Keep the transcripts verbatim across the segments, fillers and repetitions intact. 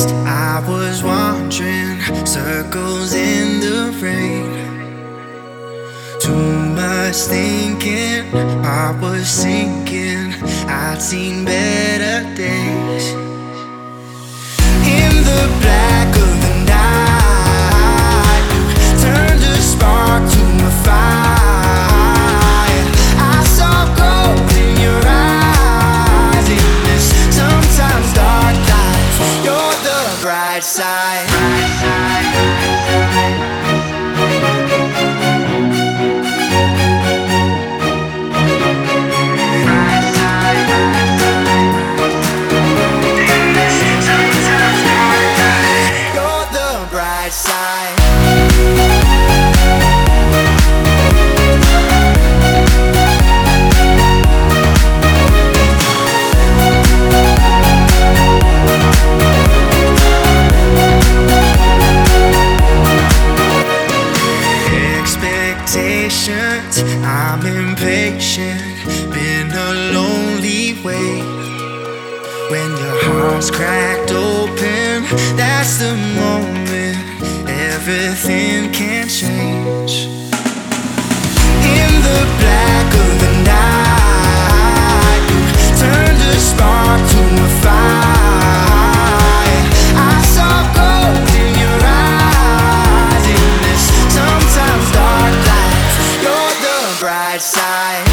I was wandering circles in the rain. Too much thinking, I was sinking. I'd seen better days. In the black of the night, you turned a spark to a fire. I saw gold in your eyes. In this sometimes dark life, you're the bright side. I'm impatient, been a lonely way. When your heart's cracked open, that's the moment everything can change. In the black of the night, you turned a spark to a fire. I saw gold in your eyes. In this sometimes dark life, you're the bright side.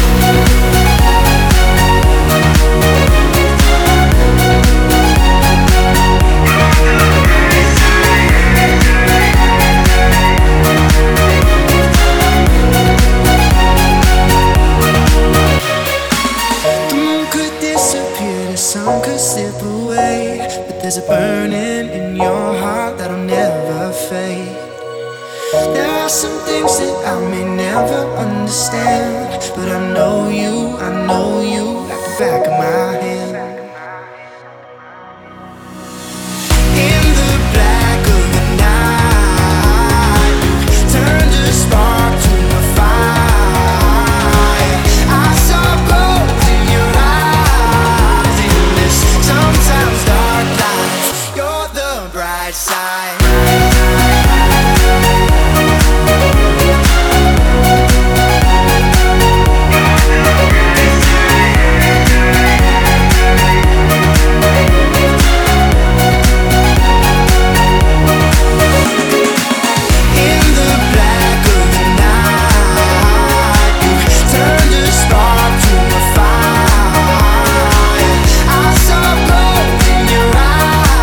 The moon could disappear, the sun could slip away, but there's a burning in your heart that'll never fade. There are some things that I may never understand, but I know you, I know you like the back of my hand. In the black of the night, you turned a spark to a fire. I saw gold in your eyes. In this sometimes dark life, you're the bright side.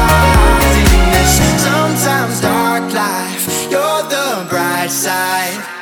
You're the bright side.